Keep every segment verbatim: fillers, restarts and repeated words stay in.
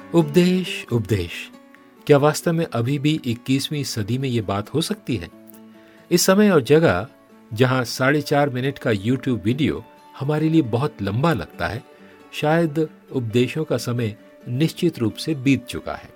उपदेश उपदेश, क्या वास्तव में अभी भी इक्कीसवीं सदी में ये बात हो सकती है? इस समय और जगह जहां साढ़े चार मिनट का यूट्यूब वीडियो हमारे लिए बहुत लंबा लगता है, शायद उपदेशों का समय निश्चित रूप से बीत चुका है।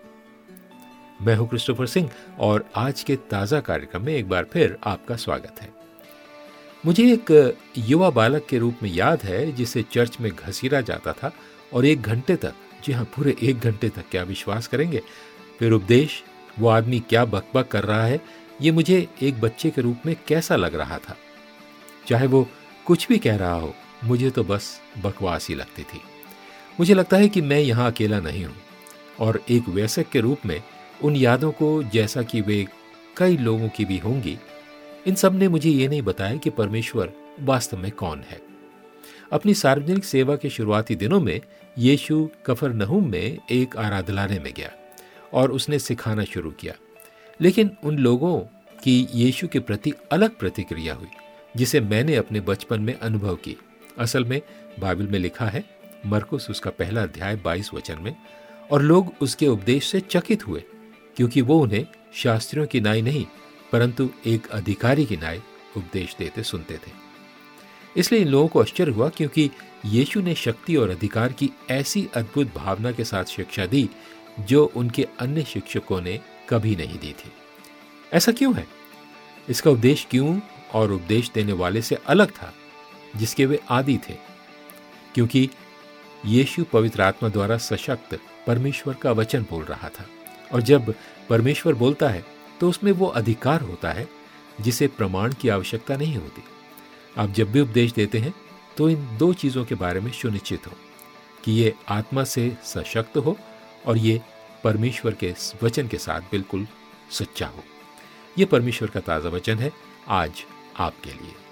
मैं हूं क्रिस्टोफर सिंह और आज के ताजा कार्यक्रम में एक बार फिर आपका स्वागत है। मुझे एक युवा बालक के रूप में याद है जिसे चर्च में घसीटा जाता था और एक घंटे तक, जी हाँ पूरे एक घंटे तक, क्या विश्वास करेंगे, फिर उपदेश, वो आदमी क्या बकबक कर रहा है, ये मुझे एक बच्चे के रूप में कैसा लग रहा था। चाहे वो कुछ भी कह रहा हो, मुझे तो बस बकवास ही लगती थी। मुझे लगता है कि मैं यहाँ अकेला नहीं हूँ और एक वयस्क के रूप में उन यादों को, जैसा कि वे कई लोगों की भी होंगी, इन सब ने मुझे ये नहीं बताया कि परमेश्वर वास्तव में कौन है। अपनी सार्वजनिक सेवा के शुरुआती दिनों में यीशु कफरनहूम में एक आराधनालय में गया और उसने सिखाना शुरू किया। लेकिन उन लोगों की यीशु के प्रति अलग प्रतिक्रिया हुई जिसे मैंने अपने बचपन में अनुभव की। असल में बाइबल में लिखा है, मरकुस उसका पहला अध्याय बाईस वचन में, और लोग उसके उपदेश से चकित हुए क्योंकि वो उन्हें शास्त्रियों की नाई नहीं परंतु एक अधिकारी की नाई उपदेश देते सुनते थे। इसलिए इन लोगों को आश्चर्य हुआ क्योंकि यीशु ने शक्ति और अधिकार की ऐसी अद्भुत भावना के साथ शिक्षा दी जो उनके अन्य शिक्षकों ने कभी नहीं दी थी। ऐसा क्यों है? इसका उपदेश क्यों और उपदेश देने वाले से अलग था जिसके वे आदी थे? क्योंकि यीशु पवित्र आत्मा द्वारा सशक्त परमेश्वर का वचन बोल रहा था, और जब परमेश्वर बोलता है तो उसमें वो अधिकार होता है जिसे प्रमाण की आवश्यकता नहीं होती। आप जब भी उपदेश देते हैं तो इन दो चीजों के बारे में सुनिश्चित हो कि ये आत्मा से सशक्त हो और ये परमेश्वर के वचन के साथ बिल्कुल सच्चा हो। ये परमेश्वर का ताजा वचन है आज आपके लिए।